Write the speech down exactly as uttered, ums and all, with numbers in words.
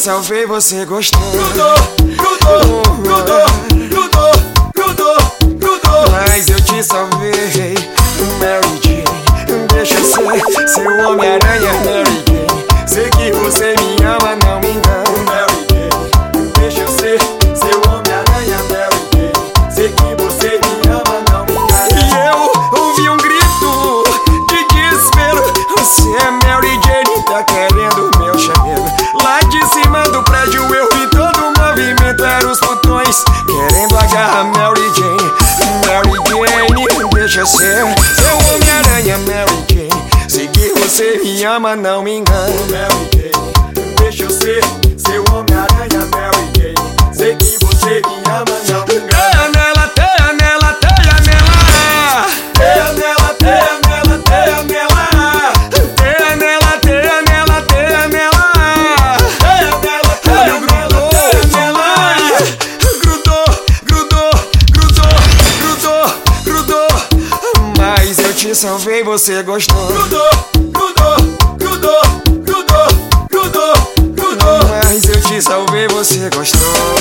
salvei, você gostou. Grudou, grudou, grudou, grudou, grudou, grudou. Mas eu te salvei, Mary Jane. Deixa eu ser seu Homem-Aranha, Mary Jane. Sei que você me ama, não me engana, Mary Jane. Deixa eu ser seu Homem-Aranha, Mary Jane. Sei que você me ama, não me engana. E eu ouvi um grito de desespero. Você é Mary Jane, tá querendo meu chamego. Lá de cima do prédio eu vi todo o movimento. Eram os botões querendo agarrar Mary Jane. Mary Jane, deixa eu ser seu Homem-Aranha, Mary Jane. Sei que você me ama, não me engana, Mary Jane. Deixa eu ser seu Homem-Aranha, Mary Jane. Sei que você me ama, não me engana. Teia nela, teia nela, teia nela. Teia nela, teia nela, teia nela. Teia nela, teia nela, teia nela. Teia nela, teia nela, teia nela. Grudou, grudou, grudou, grudou, grudou. Mas eu te salvei, você gostou. Grudou, grudou, grudou, grudou, grudou, grudou. Mas eu te salvei, você gostou.